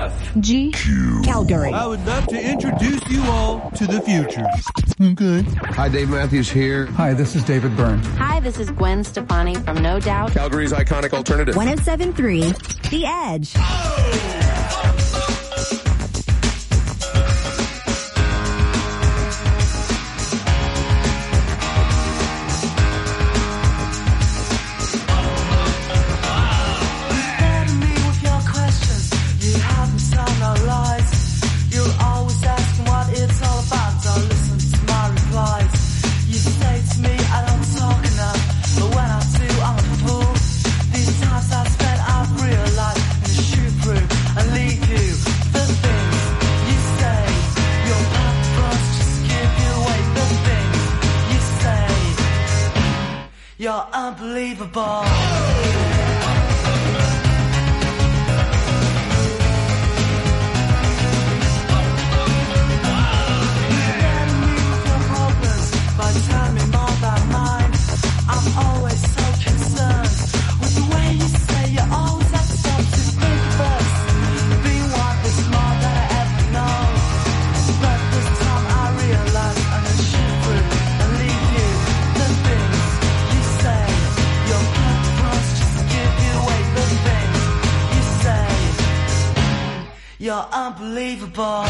F. G. Calgary. I would love to introduce you all to the future. Okay. Hi, Dave Matthews here. Hi, this is David Byrne. Hi, this is Gwen Stefani from No Doubt. Calgary's iconic alternative. 107.3 The Edge. You're unbelievable. You're unbelievable.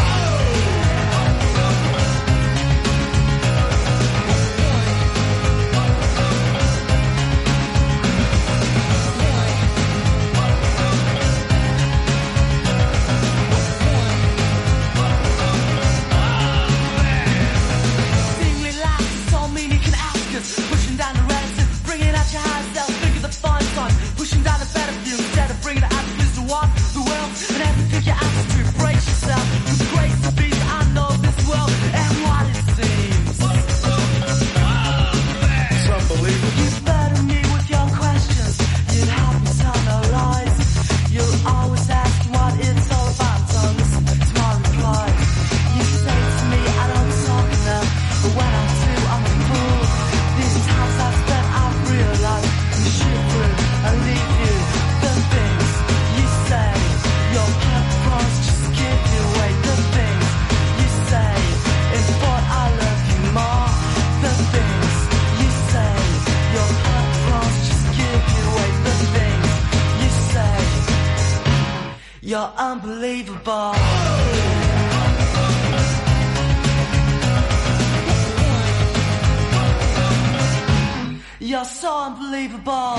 You're unbelievable. You're so unbelievable.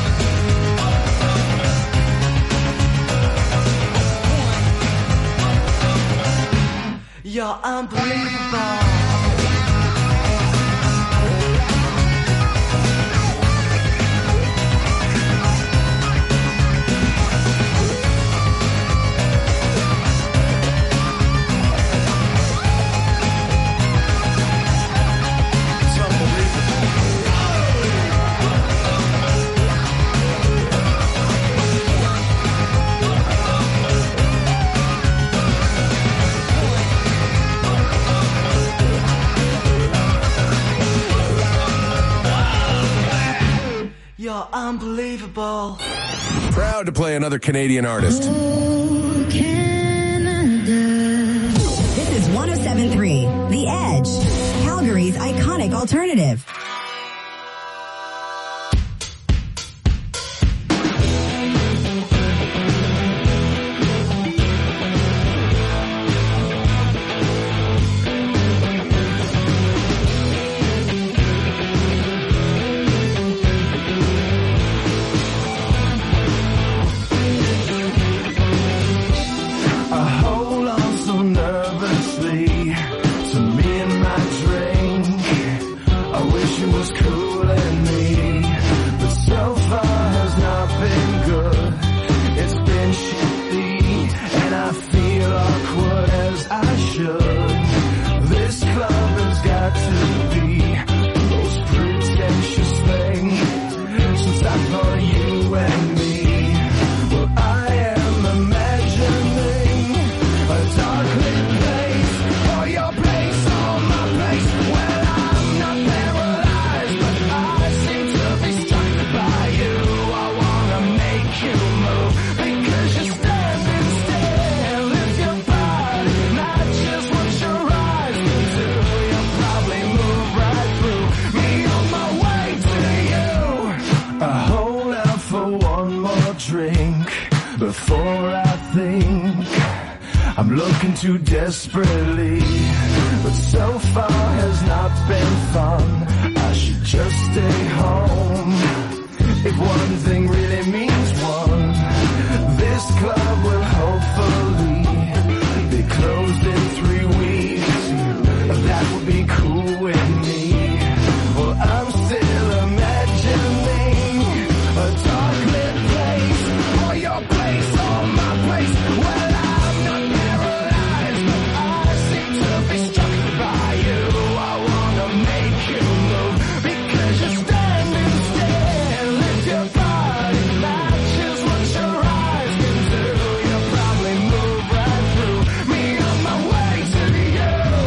You're unbelievable. You're unbelievable. Proud to play another Canadian artist. Oh, Canada. This is 107.3 The Edge, Calgary's iconic alternative. To me and my drink, I wish you I hold out for one more drink before I think I'm looking too desperately, but so far has not been fun. I should just stay home. If one thing really means one, this club will hopefully be closed in 3 weeks. That would be cool with me. Well, I'm still imagining a dark-lit place, or your place, or my place. Well, I'm not paralyzed, but I seem to be struck by you. I wanna make you move, because you're standing still. If your body matches what your eyes can do, you'll probably move right through me on my way to you.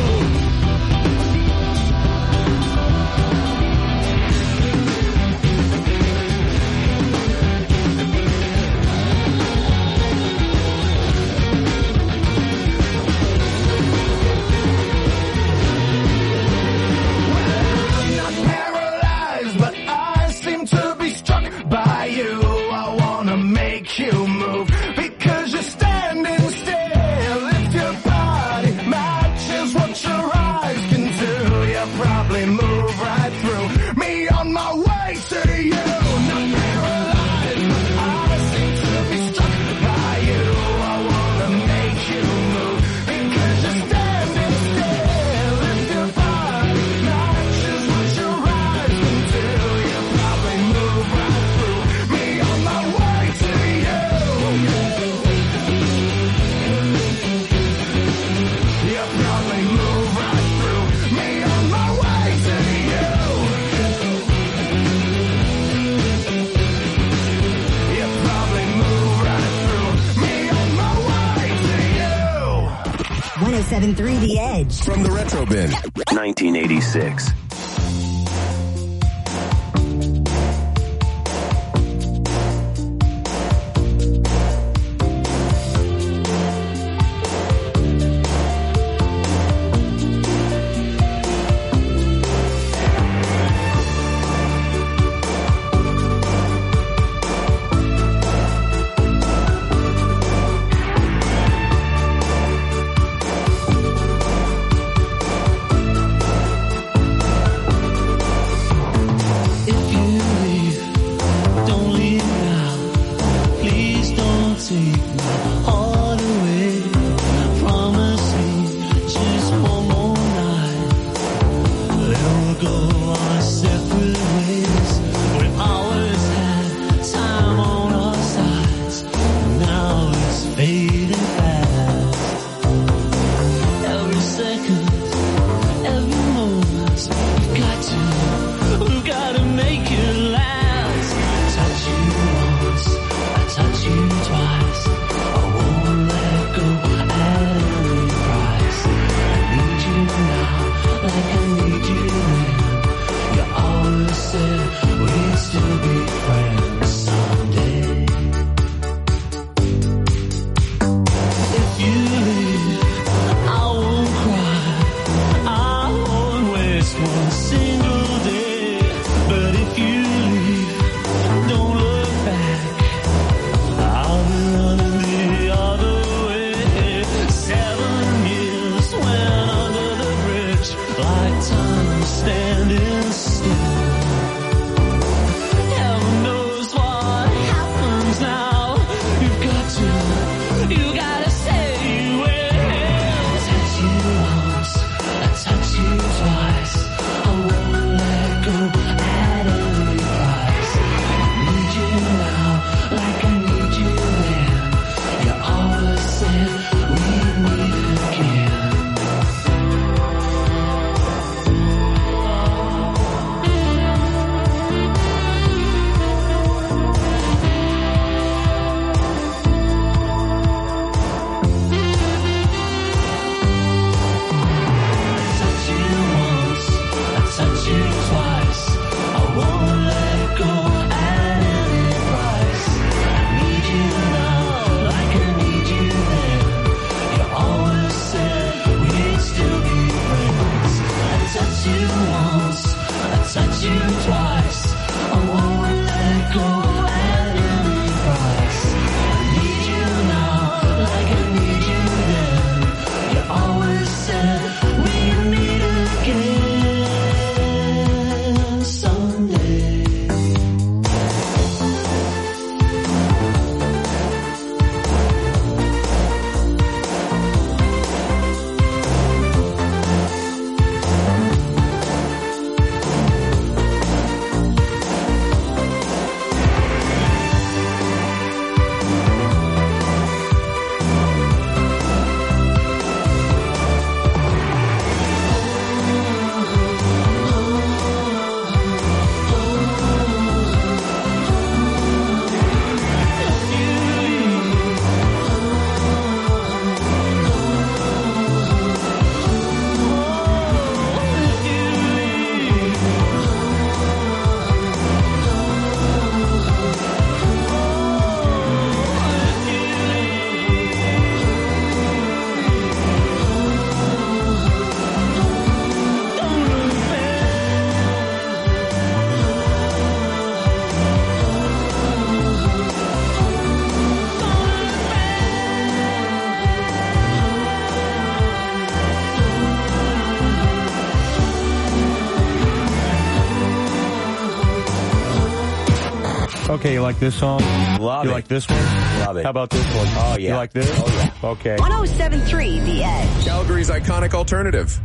I'm not paralyzed, but I seem to be struck by you. I wanna make you move, because you're standing still. If your body matches what your eyes can do, you'll probably move right through me on my way to you. Not paralyzed, but I seem to be struck by you. I wanna make you move, because you're standing still. If your body matches what your eyes can do, you'll probably move right through me on my way to you. You'll probably move right through me on my way to you. You'll probably move right through me on my way to you. 107.3 The Edge. From the Retro Bin. 1986. Okay, you like this song? Love you it. like this one? Love it. How about this one? Oh, yeah. You like this? Oh, yeah. Okay. 107.3 The Edge. Calgary's iconic alternative.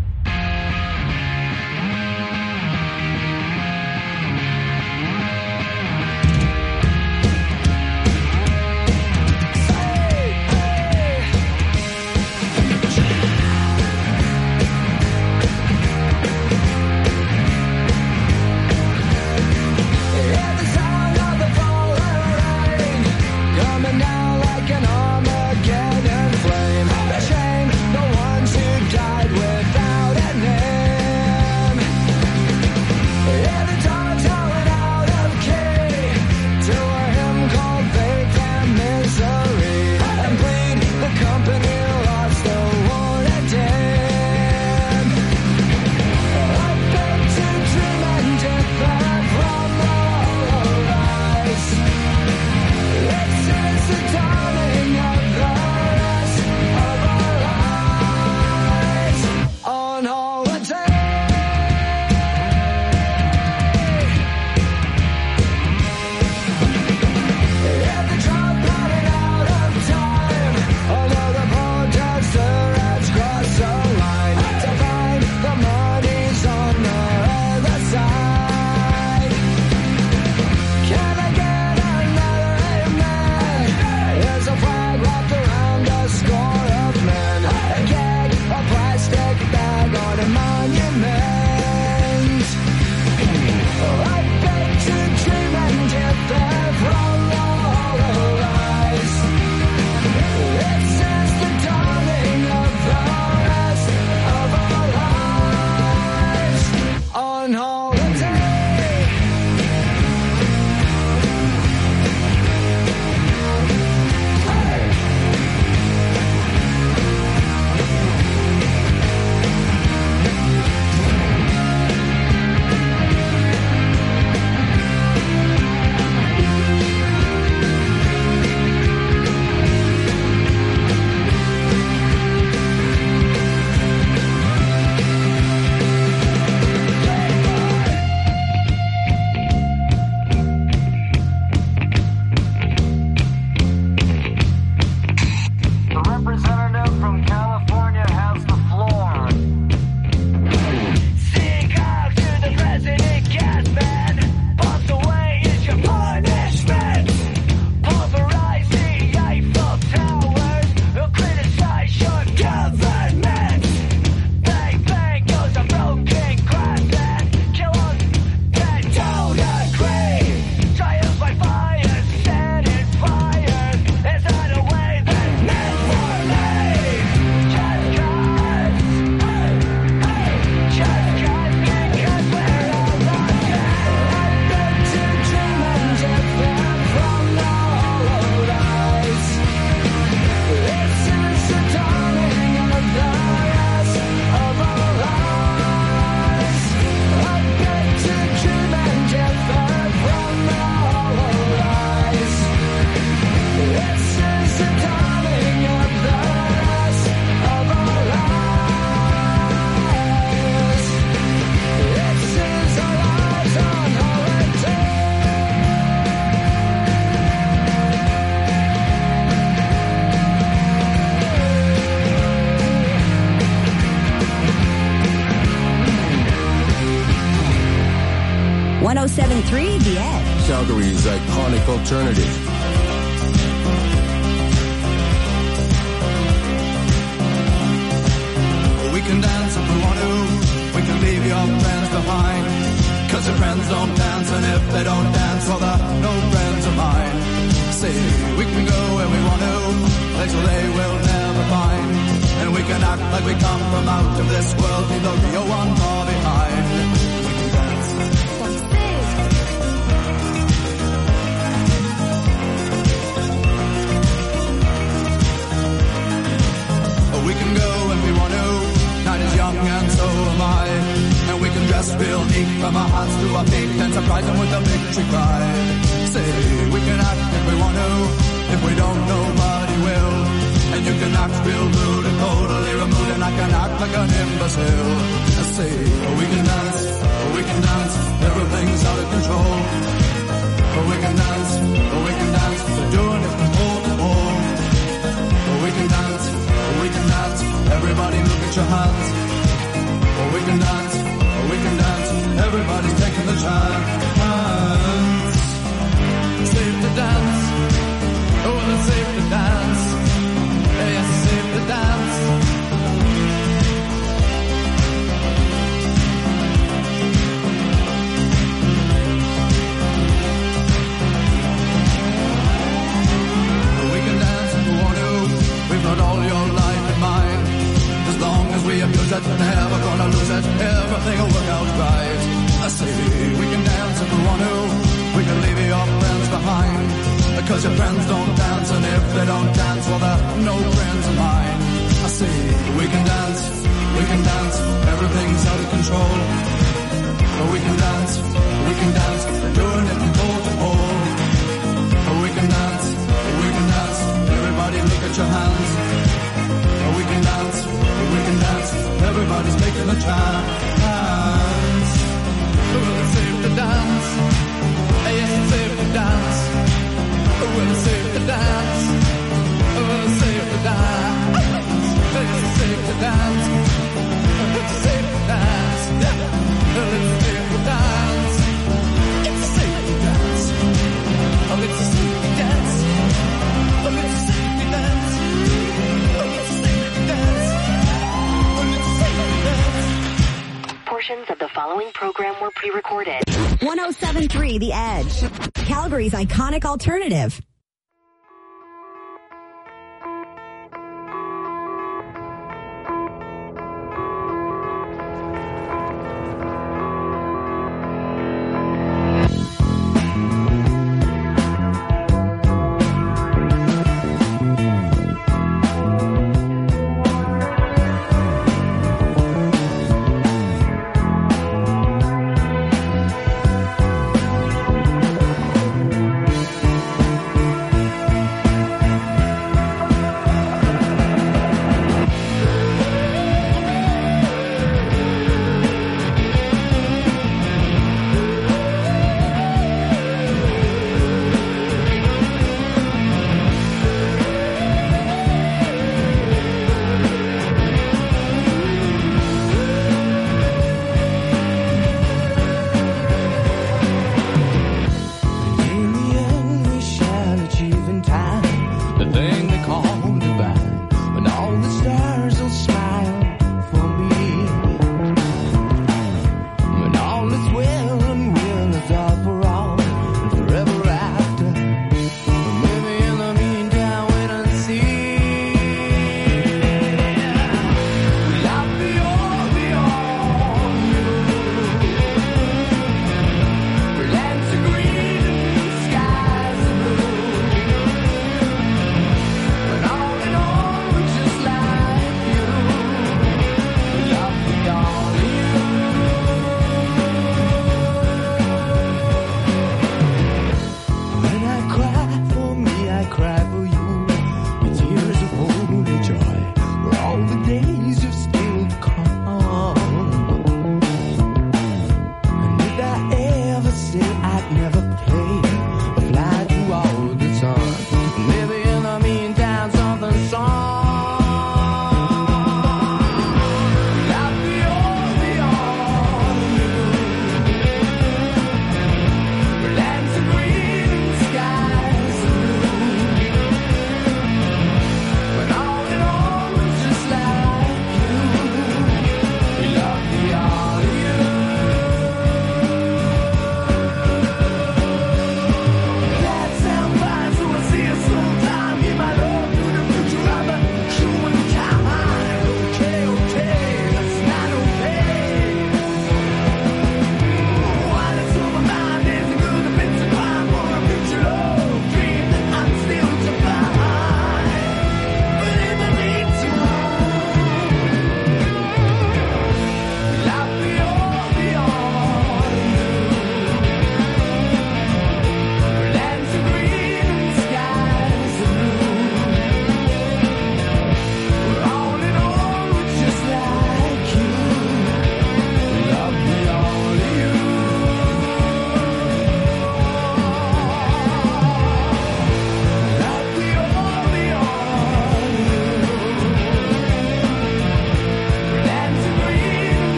The Edge. Calgary's iconic alternative. We can dance if we want to. We can leave your friends behind. 'Cause your friends don't dance, and if they don't dance, well, they're no friends of mine. See, we can go where we want to, places they will never find. And we can act like we come from out of this world, leave the real one far behind. We can dance. We can go when we want to. Night is young and so am I. And we can dress real neat from our hearts to our feet and surprise them with a victory cry. Say, we can act if we want to. If we don't, nobody will. And you can act real rude and totally removed, and I can act like an imbecile. I say, we can dance, everything's out of control. we can dance, we can dance. They're doing it from pole to pole. We can dance, we can dance. Everybody look at your hands. We can dance, we can dance. Everybody's taking the chance. Safe to dance. Oh, it's safe to dance. Yes, it's safe to dance. We can dance if we want to. We've got all your life in mind. As long as we abuse it, never gonna lose it. Everything will work out right. I say we can dance if we want to. We can leave your friends behind. Because your friends don't dance, and if they don't dance, well, they're no friends of mine. I say we can dance, everything's out of control. We can dance, they're doing it from pole to pole. We can dance, everybody look at your hands. We can dance, everybody's taking a chance. Well, it's safe to dance, yes, it's safe to dance. Well, it's safe to dance. Well, it's safe to dance. It's safe to dance. It's safe to dance. Well, it's safe to dance. It's safe to dance. Oh, it's safe to dance. Oh, it's safe to dance. Oh, it's safe to dance. Oh, it's safe to dance. Portions of the following program were pre-recorded. 107.3 The Edge. Calgary's iconic alternative.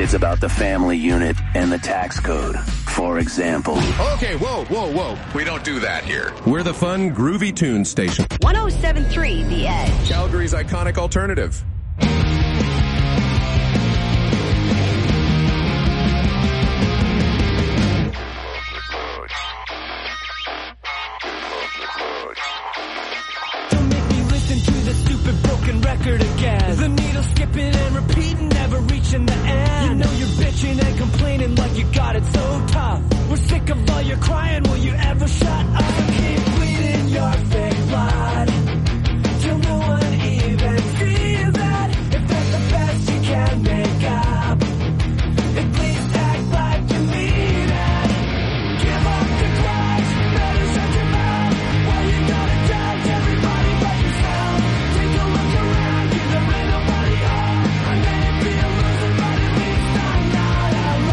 It's about the family unit and the tax code. For example. Okay, whoa. We don't do that here. We're the fun, groovy tune station. 107.3 The Edge. Calgary's iconic alternative. Don't make me listen to the stupid broken record again. The needle skipping and repeating, never reaching the end. You know you're bitching and complaining like you got it so tough. We're sick of all your crying, will you ever shut up? Keep bleeding your fake blood till no one even sees that. If that's the best you can make up, at least act like you mean it. Give up the grudge, better shut your mouth. Why you gotta judge everybody but yourself? Take a look around you, there ain't nobody home. I may be a loser, but at least I'm not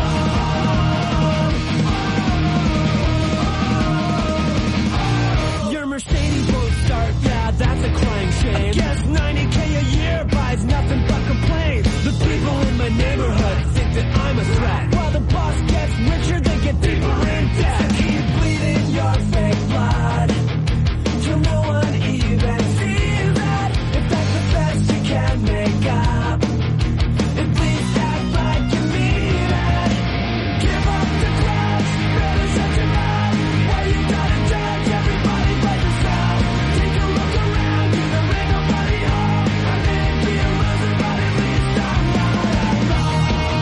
alone. Your Mercedes won't start, yeah, that's a crying shame. I guess 90K a year buys nothing but complaints. The people in my neighborhood think that I'm a threat. While the boss gets richer, they get deeper in debt. So keep bleeding your fake blood till no one even sees that. If that's the best you can make up, at least act like you mean it. Give up the grudge, better shut your mouth. Why you gotta judge everybody but yourself? Take a look around you, there ain't nobody home. I may be a loser, but at least I'm not alone.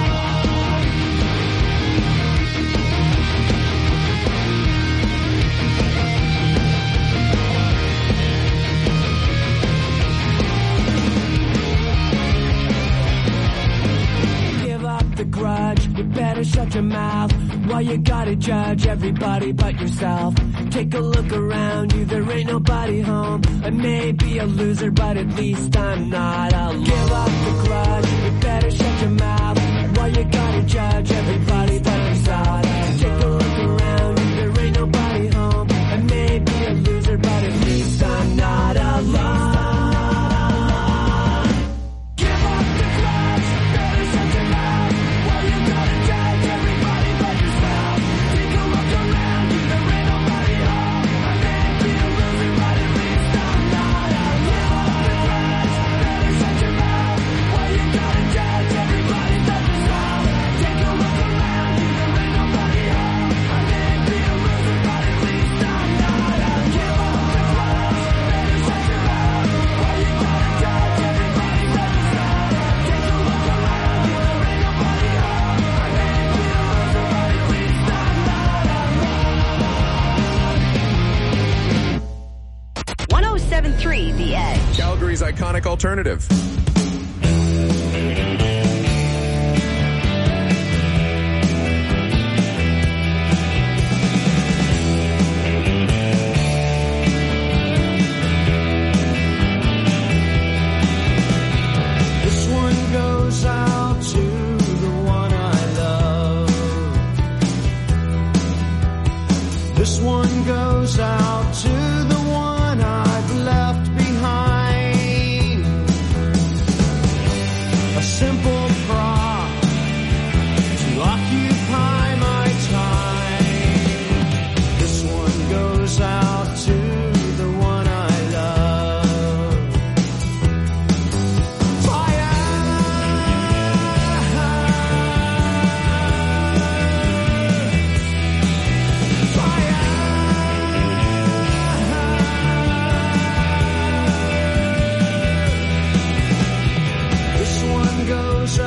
Give up the grudge, you better shut your mouth. Why you gotta judge everybody but yourself? Take a look around you, there ain't nobody home. I may be a loser, but at least I'm not alone. Give up the grudge, you better shut your mouth. Why you gotta judge everybody but yourself? Take a look around you, there ain't nobody home. I may be a loser, but at least I'm not alone. Give up the grudge, better shut your mouth. Why you gotta judge everybody but yourself? Take a look around you, there ain't nobody home. I may be a loser, but at least I'm not alone. Give up the grudge, better shut your mouth. Why you gotta judge everybody but yourself? Take a look around you, there ain't nobody home. I may be a loser, but at least I'm not alone. Give up the grudge, better shut your mouth. Why you gotta judge everybody but yourself? Take a look around you, there ain't nobody home. I may be a loser, but at least I'm not alone. 107.3 The Edge. Calgary's iconic alternative. This one goes out to the one I love. This one goes out to the one I've left behind. A simple prop to occupy my time. This one goes out to the one I love. This one goes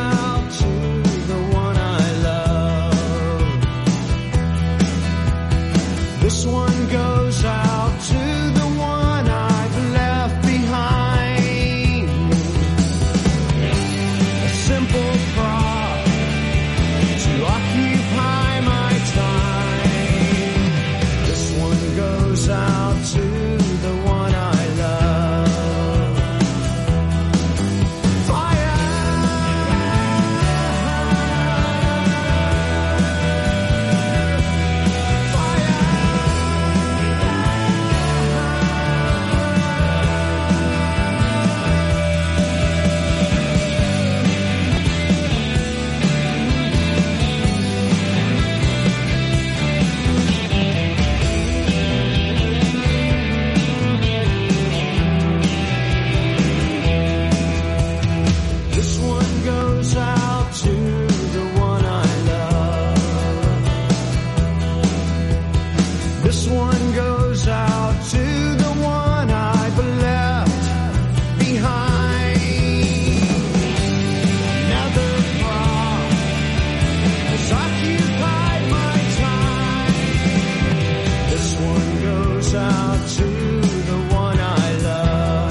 one goes out to the one I love.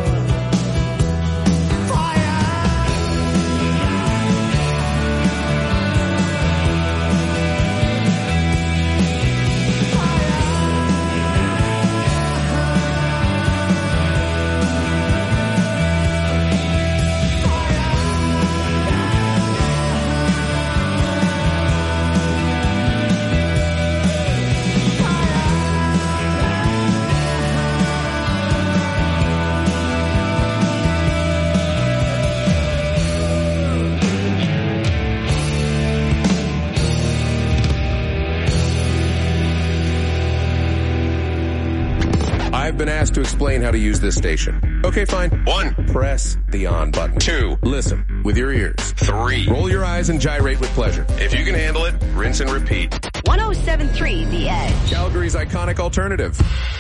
I've been asked to explain how to use this station. Okay, fine. 1. Press the on button. 2. Listen with your ears. 3. Roll your eyes and gyrate with pleasure. If you can handle it, rinse and repeat. 107.3 The Edge. Calgary's iconic alternative.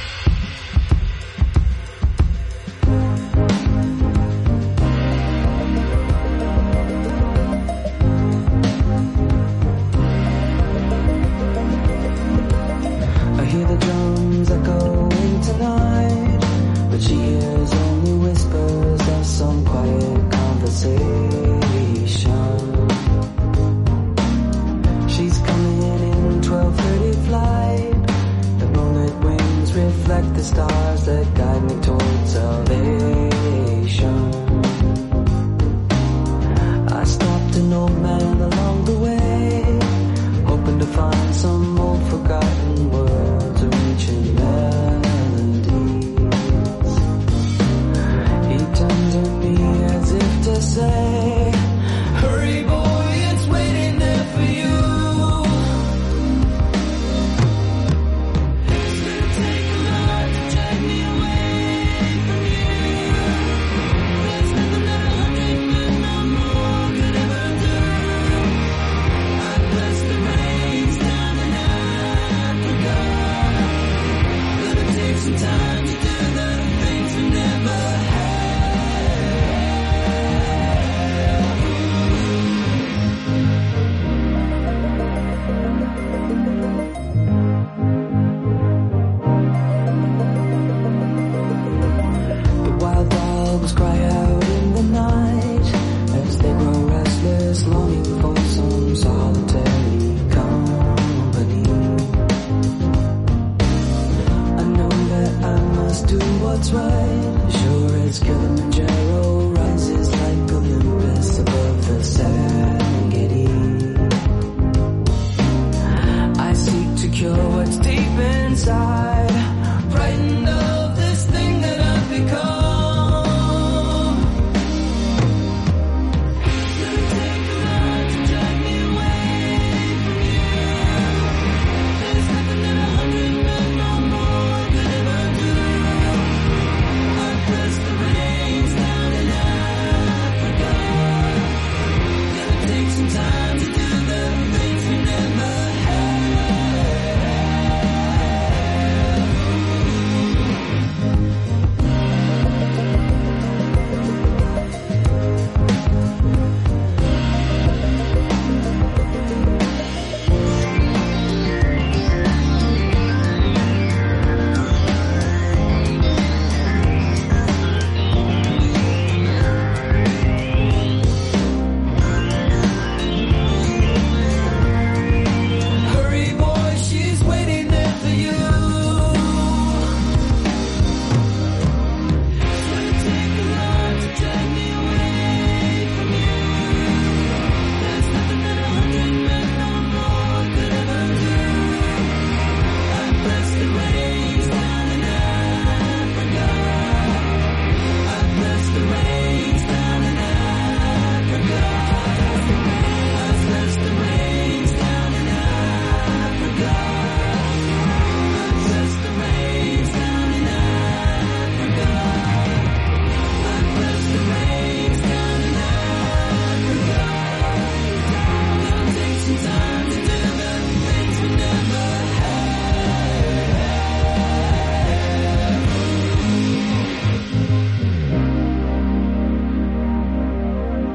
I hear the drums echoing tonight, but she hears only whispers of some quiet conversation. She's coming in 12:30 flight. The moonlit wings reflect the stars that guide me towards salvation. I stopped an old man along the way, hoping to find some old forgotten words or ancient melodies. He turned to me as if to say, hurry boy, it's waiting there for you. It's gonna take a lot to drag me away from you. There's nothing that 100 men or more could ever do. I bless the rains down in Africa. Gonna take some time to do the things we never had. The wild dogs cry out in the night as they grow restless, longing for some solitary company. I know that I must do what's right, sure as Kilimanjaro rises like Olympus above the Serengeti. I seek to cure what's deep inside, frightened of this thing that I've become. It's gonna take a lot to drag me away from you. There's nothing that 100 men or more could ever do. I press the rains down in Africa. Gonna take some time to do the things we never had. Hurry boy, she's waiting there for you. It's gonna take a lot to drag me away from you. There's nothing that 100 men or more could ever do. I bless the rains down in Africa. I bless the rains down in Africa. I bless the rains down in Africa. I bless the rains down in Africa. I bless the rains down in Africa. Gonna take some time to do the things we never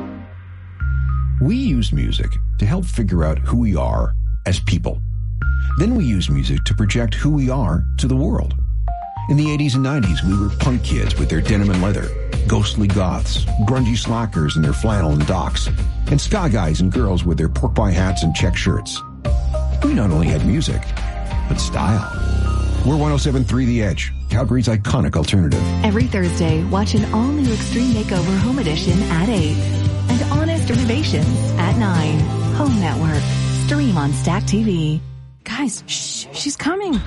We use music to help figure out who we are as people. Then we use music to project who we are to the world. In the 80s and 90s, we were punk kids with their denim and leather, ghostly goths, grungy slackers in their flannel and docks, and ska guys and girls with their pork pie hats and check shirts. We not only had music, but style. We're 107.3 The Edge, Calgary's iconic alternative. Every Thursday, watch an all-new Extreme Makeover Home Edition at 8 and Honest Renovations at 9. Home Network. Stream on Stack TV. Guys, shh, she's coming.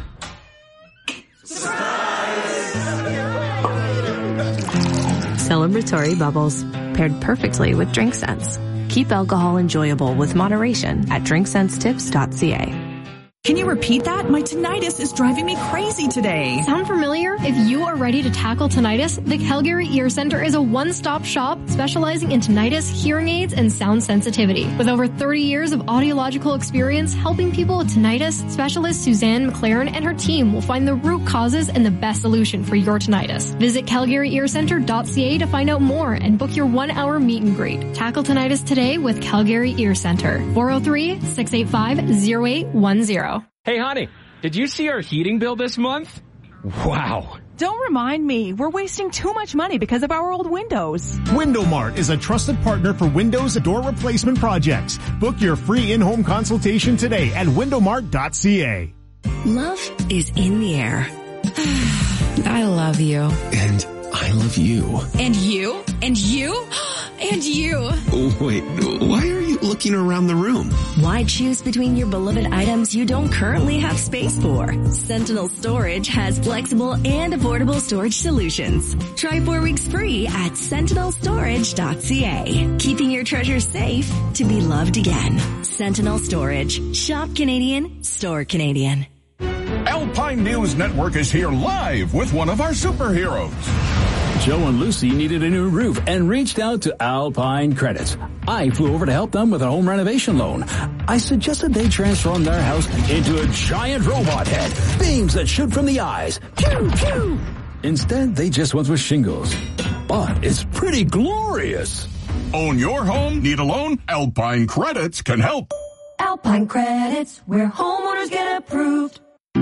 Celebratory bubbles, paired perfectly with drink scents. Keep alcohol enjoyable with moderation at drinksensetips.ca. Can you repeat that? My tinnitus is driving me crazy today. Sound familiar? If you are ready to tackle tinnitus, the Calgary Ear Center is a one-stop shop specializing in tinnitus, hearing aids, and sound sensitivity. With over 30 years of audiological experience helping people with tinnitus, specialist Suzanne McLaren and her team will find the root causes and the best solution for your tinnitus. Visit calgaryearcenter.ca to find out more and book your 1-hour meet and greet. Tackle tinnitus today with Calgary Ear Center. 403-685-0810. Hey, honey, did you see our heating bill this month? Wow. Don't remind me. We're wasting too much money because of our old windows. WindowMart is a trusted partner for windows and door replacement projects. Book your free in-home consultation today at windowmart.ca. Love is in the air. I love you. And I love you. And you. And you. And you. Oh, wait, why are you looking around the room? Why choose between your beloved items you don't currently have space for? Sentinel Storage has flexible and affordable storage solutions. Try 4 weeks free at sentinelstorage.ca. Keeping your treasures safe to be loved again. Sentinel Storage. Shop Canadian, store Canadian. Alpine News Network is here live with one of our superheroes. Joe and Lucy needed a new roof and reached out to Alpine Credit. I flew over to help them with a home renovation loan. I suggested they transform their house into a giant robot head, beams that shoot from the eyes. Pew, pew. Instead, they just went with shingles. But it's pretty glorious. Own your home? Need a loan? Alpine Credits can help. Alpine Credits, where homeowners get approved.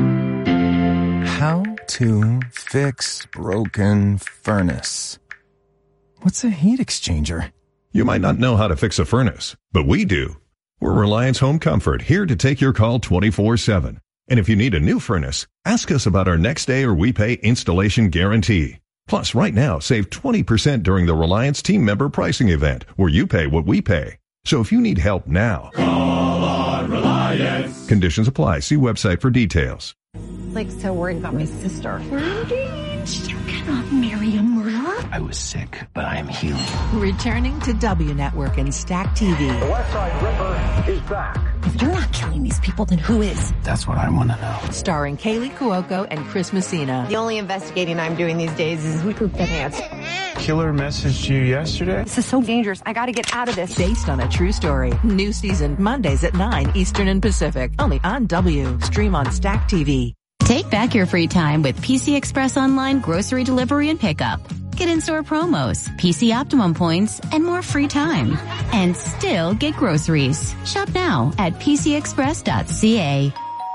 How to fix broken furnace. What's a heat exchanger? You might not know how to fix a furnace, but we do. We're Reliance Home Comfort, here to take your call 24/7. And if you need a new furnace, ask us about our next day or we pay installation guarantee. Plus, right now, save 20% during the Reliance team member pricing event, where you pay what we pay. So if you need help now, call on Reliance. Conditions apply. See website for details. So worried about my sister. We're engaged. You cannot marry a murderer. I was sick, but I am healing. Returning to W Network and Stack TV. The West Side Ripper is back. If you're not killing these people, then who is? That's what I want to know. Starring Kaylee Cuoco and Chris Messina. The only investigating I'm doing these days is who pooped their pants. Killer messaged you yesterday? This is so dangerous. I gotta get out of this. Based on a true story. New season, Mondays at 9 Eastern and Pacific. Only on W. Stream on Stack TV. Take back your free time with PC Express Online grocery delivery and pickup. Get in-store promos, PC Optimum points, and more free time. And still get groceries. Shop now at pcexpress.ca.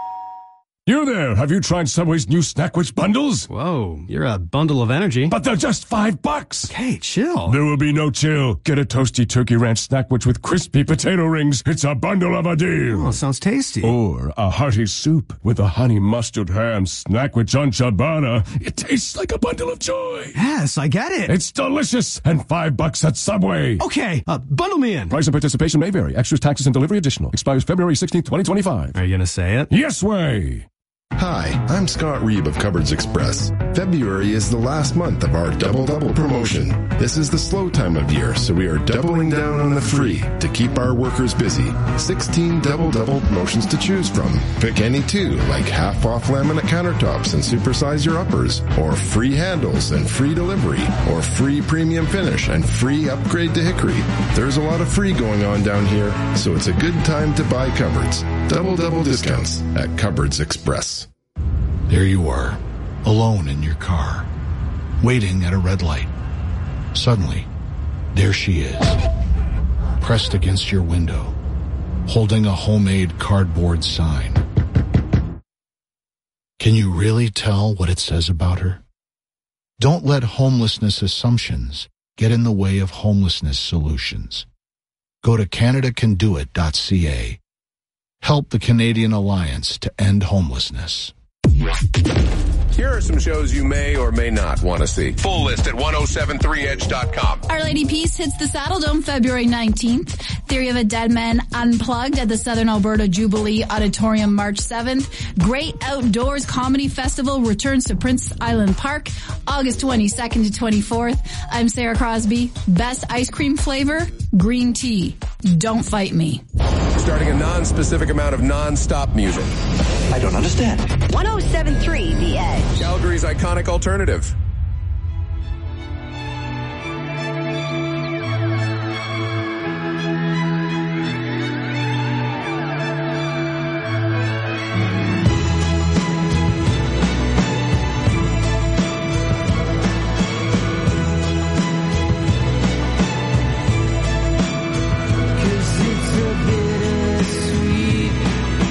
You there, have you tried Subway's new Snackwich bundles? Whoa, you're a bundle of energy. But they're just $5. Okay, chill. There will be no chill. Get a toasty turkey ranch Snackwich with crispy potato rings. It's a bundle of a deal. Oh, sounds tasty. Or a hearty soup with a honey mustard ham Snackwich on ciabatta. It tastes like a bundle of joy. Yes, I get it. It's delicious and $5 at Subway. Okay, bundle me in. Price and participation may vary. Extras, taxes, and delivery additional. Expires February 16th, 2025. Are you gonna say it? Yes way. Hi, I'm Scott Reeb of Cupboards Express. February is the last month of our Double-Double promotion. This is the slow time of year, so we are doubling down on the free to keep our workers busy. 16 Double-Double promotions to choose from. Pick any two, like half-off laminate countertops and supersize your uppers, or free handles and free delivery, or free premium finish and free upgrade to hickory. There's a lot of free going on down here, so it's a good time to buy cupboards. Double-Double discounts at Cupboards Express. There you are, alone in your car, waiting at a red light. Suddenly, there she is, pressed against your window, holding a homemade cardboard sign. Can you really tell what it says about her? Don't let homelessness assumptions get in the way of homelessness solutions. Go to CanadaCanDoIt.ca. Help the Canadian Alliance to End Homelessness. Here are some shows you may or may not want to see. Full list at 1073edge.com. Our Lady Peace hits the Saddle Dome February 19th. Theory of a Dead Man Unplugged at the Southern Alberta Jubilee Auditorium March 7th. Great Outdoors Comedy Festival returns to Prince Island Park August 22nd to 24th. I'm Sarah Crosby. Best ice cream flavor? Green tea. Don't fight me. Starting a non-specific amount of non-stop music. I don't understand. 107.3 The Edge. Calgary's iconic alternative.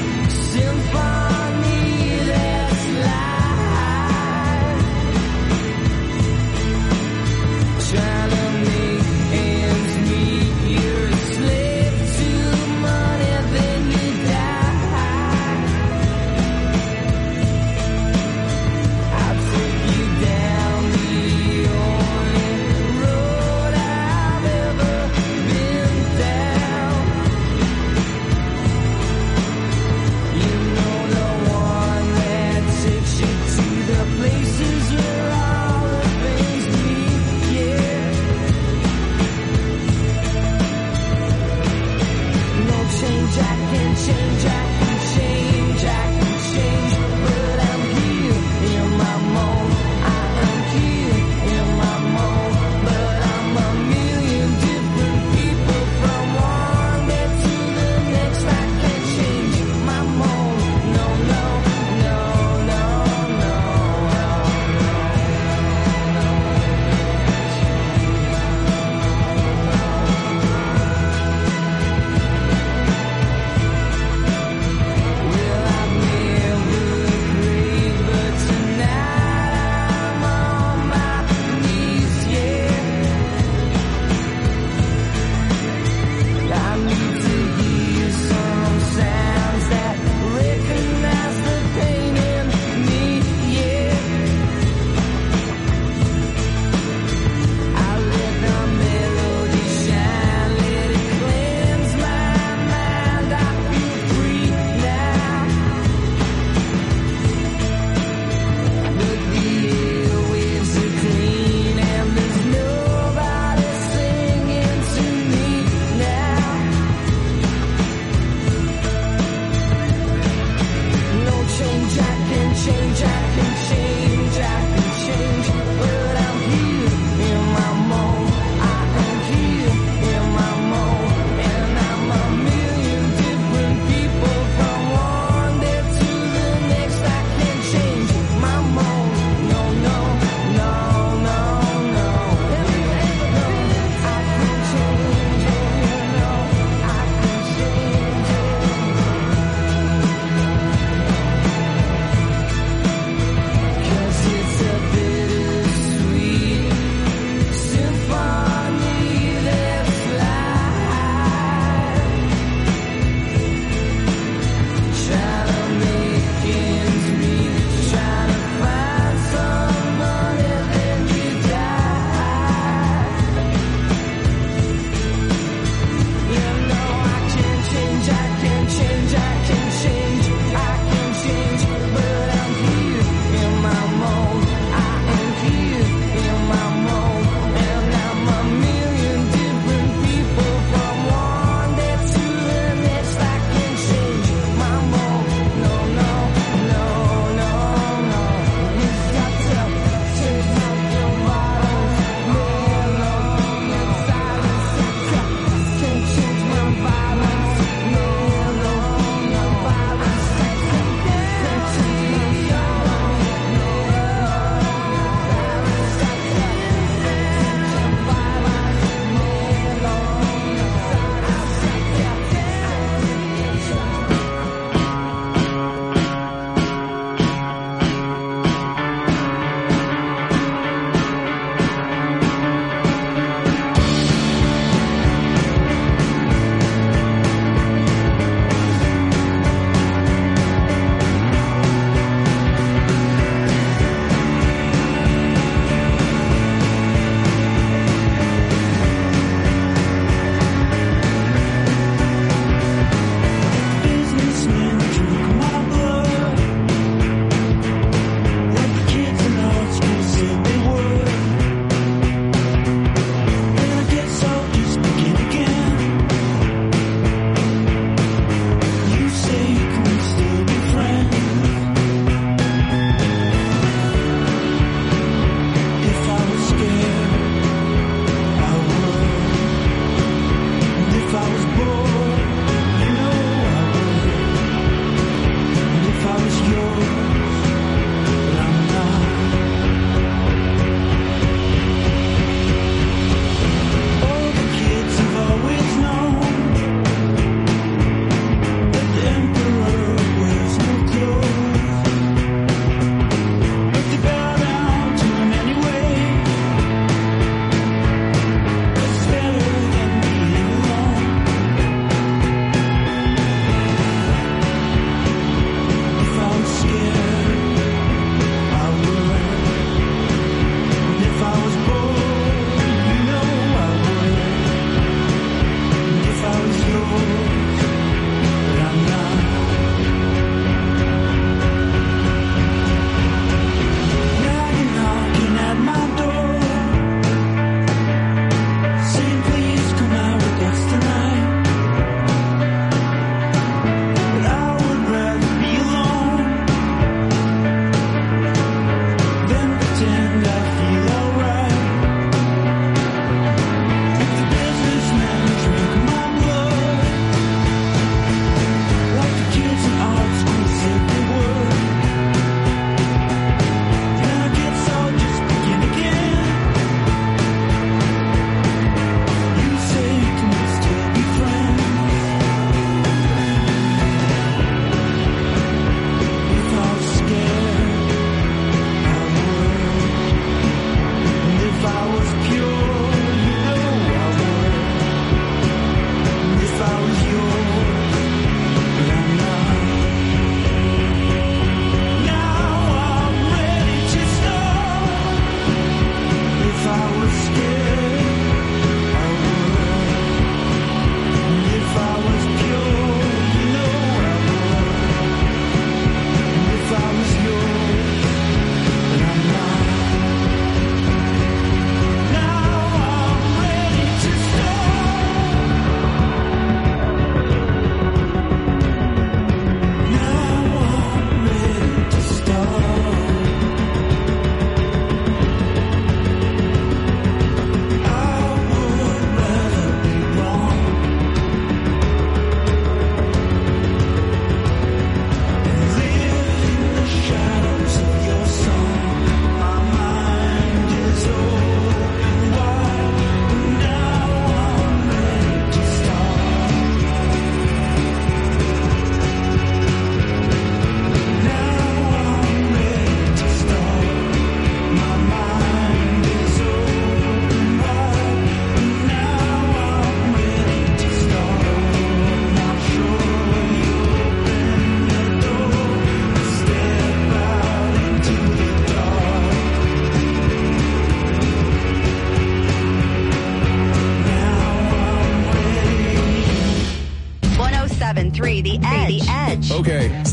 Symphony that's live.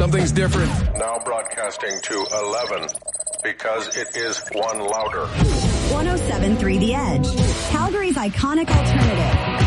Something's different. Now broadcasting to 11 because it is one louder. 107.3 The Edge, Calgary's iconic alternative.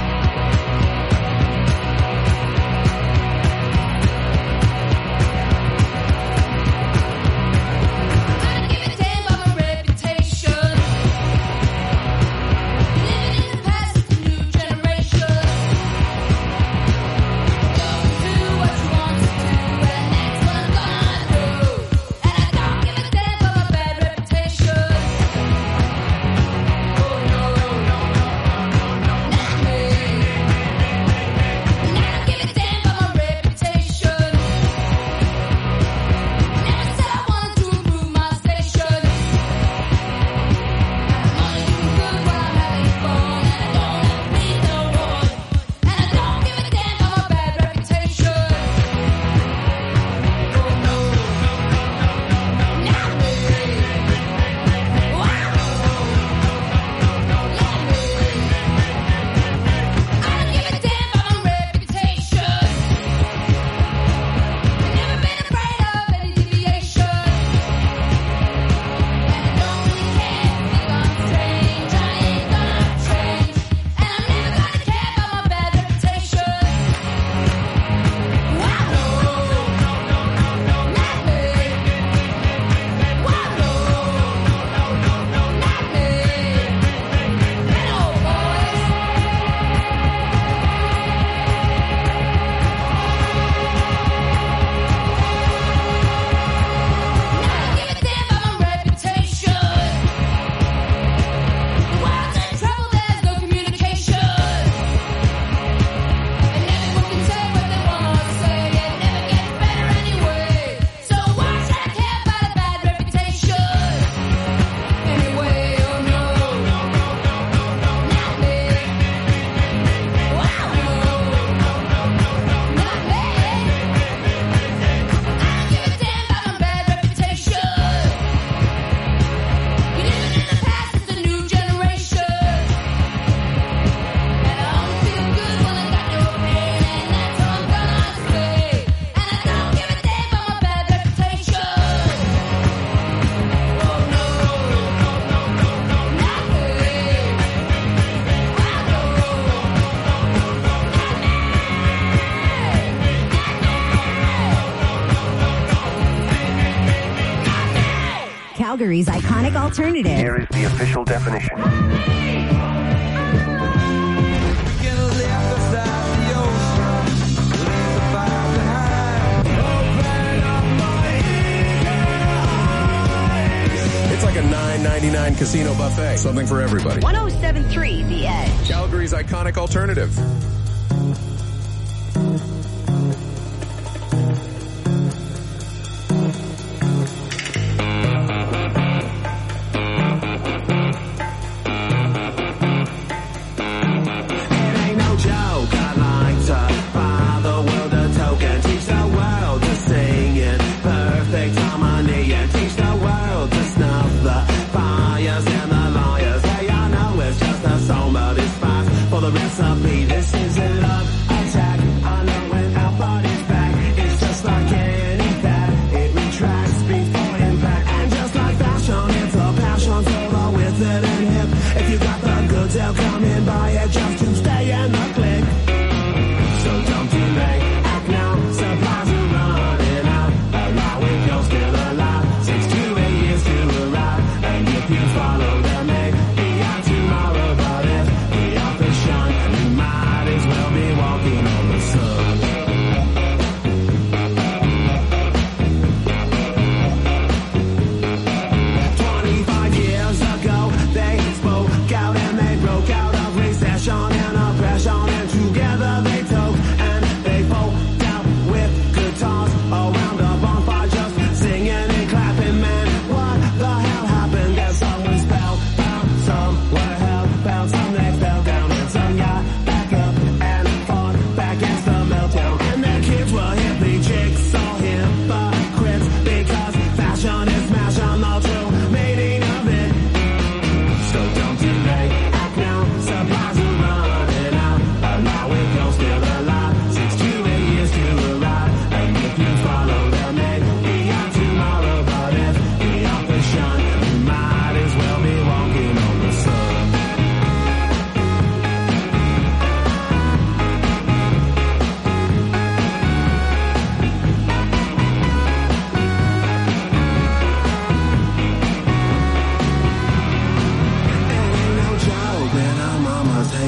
Calgary's iconic alternative. Here is the official definition. It's like a $9.99 casino buffet. Something for everybody. 107.3 The Edge. Calgary's iconic alternative. This is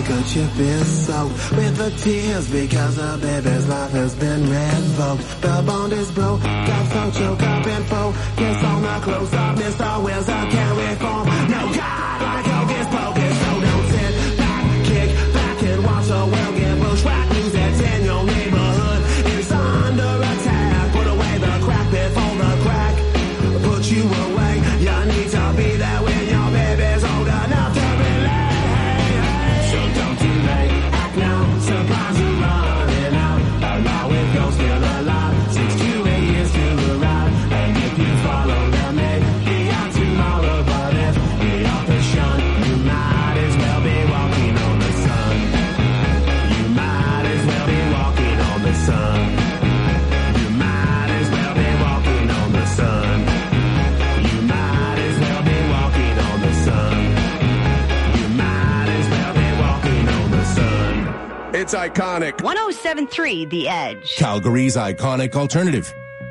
like a chip is soaked with the tears because the baby's life has been revoked. The bond is broke, got so choked up and focus on the close-up. Mr. Wills, I can't reform. No God like hocus pocus, so don't sit back, kick back and watch the world get bushwhacked. News that's in your neighborhood is under attack. Put away the crack before the crack put you away. You need to be there when your baby's old enough to relate. So don't delay, act now, supplies are running out. Allow it go, still alive, 6 to 8 years to arrive. And if you follow them, maybe out tomorrow. But if you're off the shunt, you might as well be walking on the sun. You might as well be walking on the sun. You might as well be walking on the sun. You might as well be walking on the sun. You might as well be walking on the sun. It's iconic. 107.3 The Edge. Calgary's iconic alternative.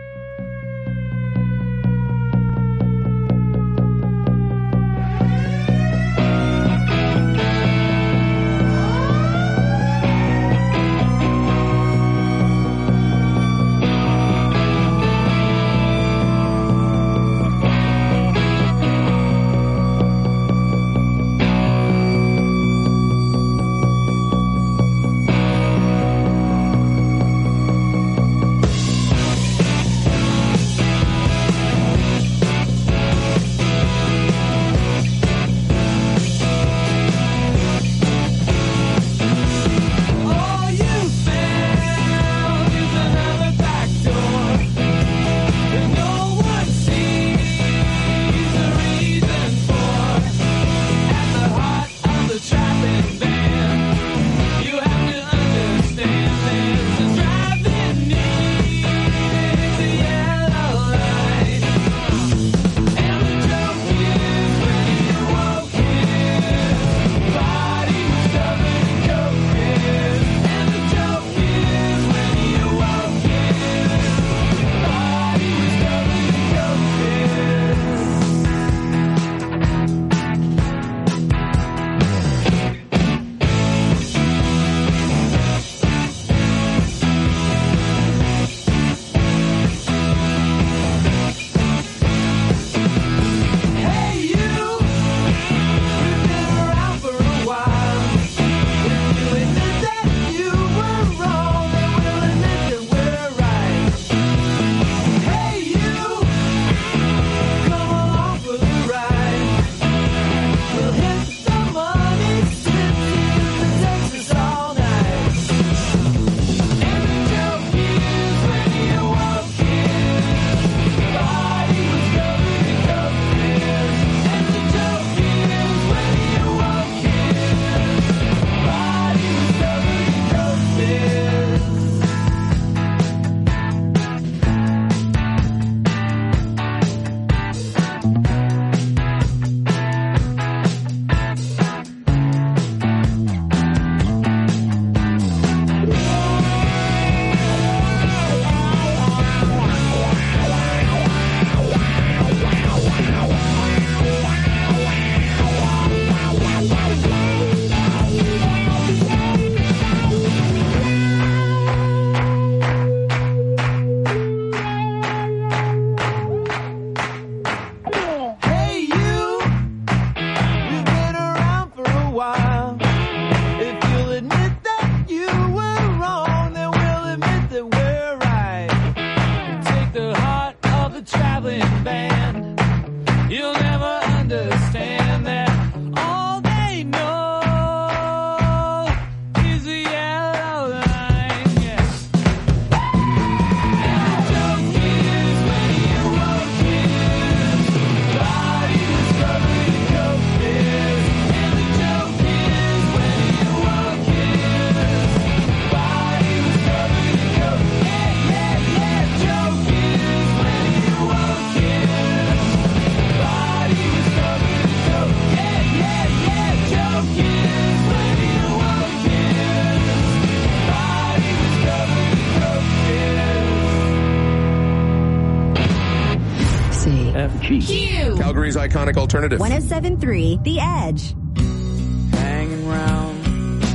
Q. Calgary's iconic alternative. 107.3 The Edge. Hanging round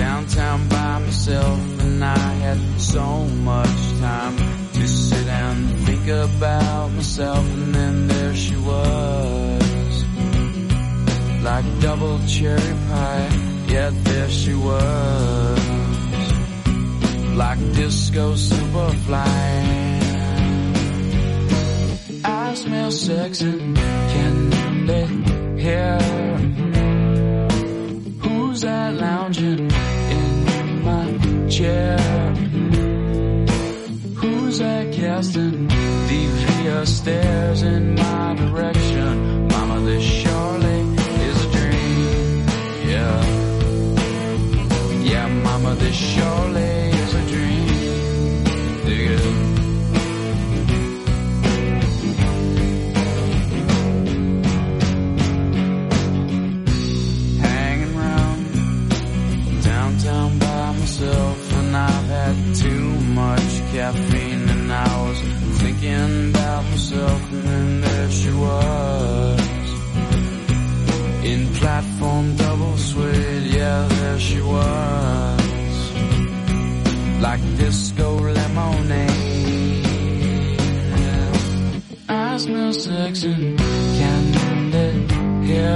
downtown by myself, and I had so much time to sit and think about myself. And then there she was, like double cherry pie. Yeah, there she was, like disco superfly. I smell sex and candy here. Who's that lounging in my chair? Who's that casting devious stares in my direction? Mama, this surely is a dream. Yeah, yeah, mama, this surely is a dream. Dig it. And I've had too much caffeine, and I was thinking about myself. And then there she was, in platform double suede. Yeah, there she was, like disco lemonade. I smell sex and candy here.